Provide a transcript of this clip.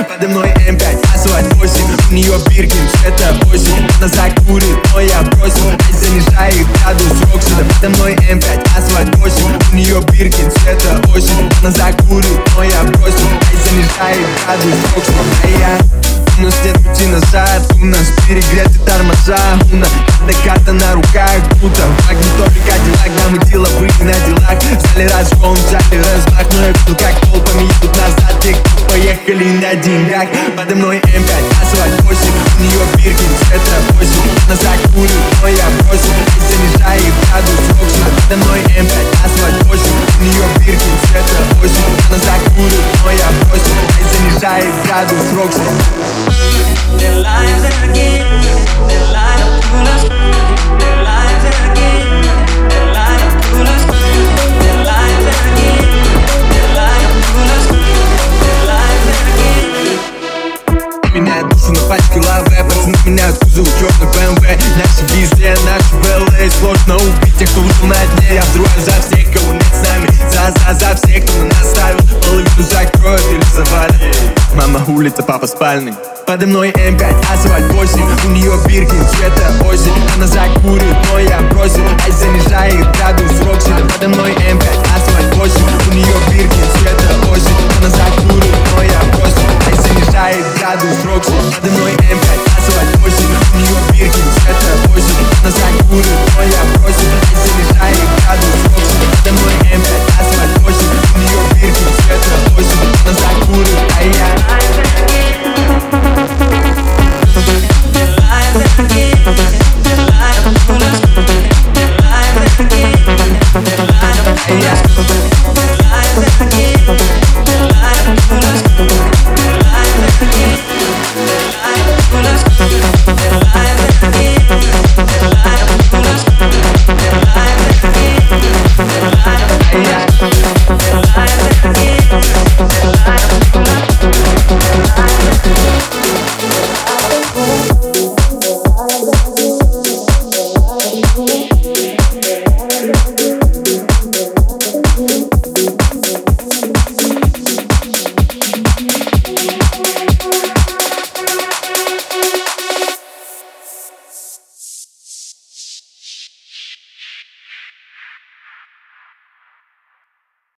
подо мной М5, асфальт 8. У нее Биркин, цвета осень. Она закурит, но я бросил. Ай, занижает градус Роксида. Подо мной М5, асфальт 8. У нее Биркин, цвета осень. Она закурит, но я бросил. Ай, занижает градус Роксида. У нас нет пути назад, у нас перегреты тормоза. У нас карта на руках, будто магниторы Кадиллак. Да, мы деловые на делах, взяли разгон, взяли размах. Но я видел, как толпами едут назад те, кто поехали на деньгах. Подо мной М5, асфальт 8. У нее Биркин, цвета 8. Она закурит, но я бросил. И занижает градус Роксида. Подо мной М5, асфальт 8. У нее Биркин, цвета 8. Она закурит, но я бросил. И занижает градус Роксида. Their lives again, their life pull us. Their lives again, their life pull us. Their lives again, their life pull us. Their lives again. Меняют душу на пачке лаве, пацаны меняют кузов черный БМВ. Наши везде, наши ВЛА. Сложно убить тех, кто ушел на дне. Я взрываю за всех, кого нет с нами. За всех, кто нас оставил. Половину закроют или завалят. Мама улица, папа спальный. Подо мной М5, асфальт 8. У нее Биркин, цвета осень. Она закурит, но я бросил. Ай, занижает градус Роксида. Подо мной М5, асфальт 8. У нее Биркин, цвета осень. Она закурит, но я бросил. Ай, занижает градус Роксида. Подо мной